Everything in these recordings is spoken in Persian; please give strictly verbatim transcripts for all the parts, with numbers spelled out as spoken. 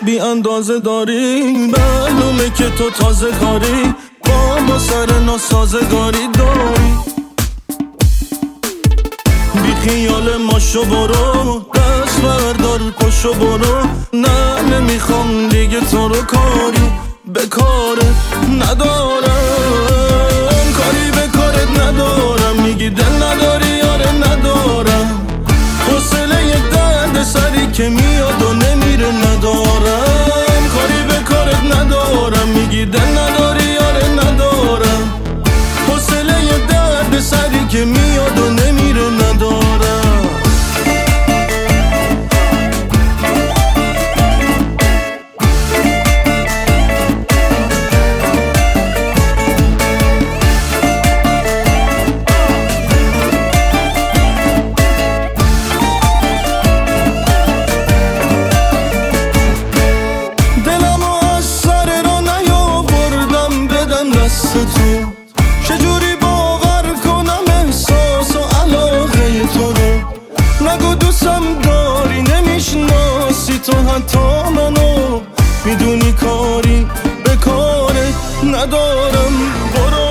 بی اندازه داری، معلومه که تو تازه کاری، با ما سر ناسازگاری داری. بی خیال ما شو برو، دست بردار پشو برو، نه نمیخوام دیگه تو رو کاری به کارت ندارم، کاری به کارت ندارم. میگی دل نداری یاره ندارم، حوصله یه درد سری که میاد و نمیره ندارم، کاری به کارت ندارم. میگی دل نداری یاره ندارم، حوصله یه درد سری که میاد و نمیره ندارم. چجوری باور کنم احساس و علاقه تو رو؟ نگو دوستم داری نمیشناسی تو حتی منو، میدونی کاری به کارت ندارم. برو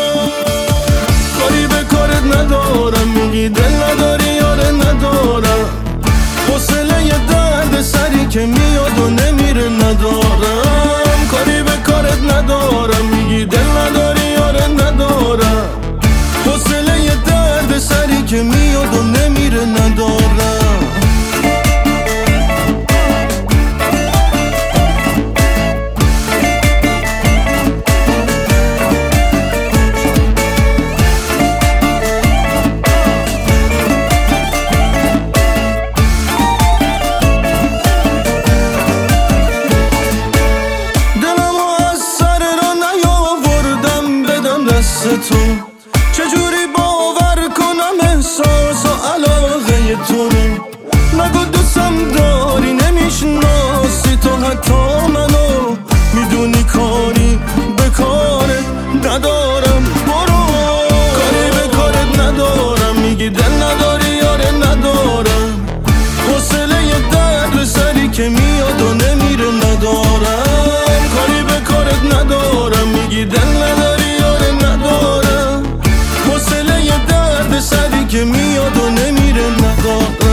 کاری به کارت ندارم، میگی دل نداری یاره ندارم، حوصله یه درد سری که میاد و نمیره ندارم، کاری به کارت ندارم. میگی دل نداری یاره ندارم، حوصله یه درد سری که میاد و نمیره ندارم. تو چجوری باور کنم احساس و علاقه تو رو؟ نگو دوستم داری نمیشناسی تو حتی منو، میدونی کاری به کارت ندارم. برو کاری به کارت ندارم، میگی دل نداری یاره ندارم، حوصله یه درد سری که میاد و نمیره ندارم، کاری به کارت ندارم. میگی دل نداری یاره ندارم، حوصله یه درد سری که میاد و نمیره ندارم.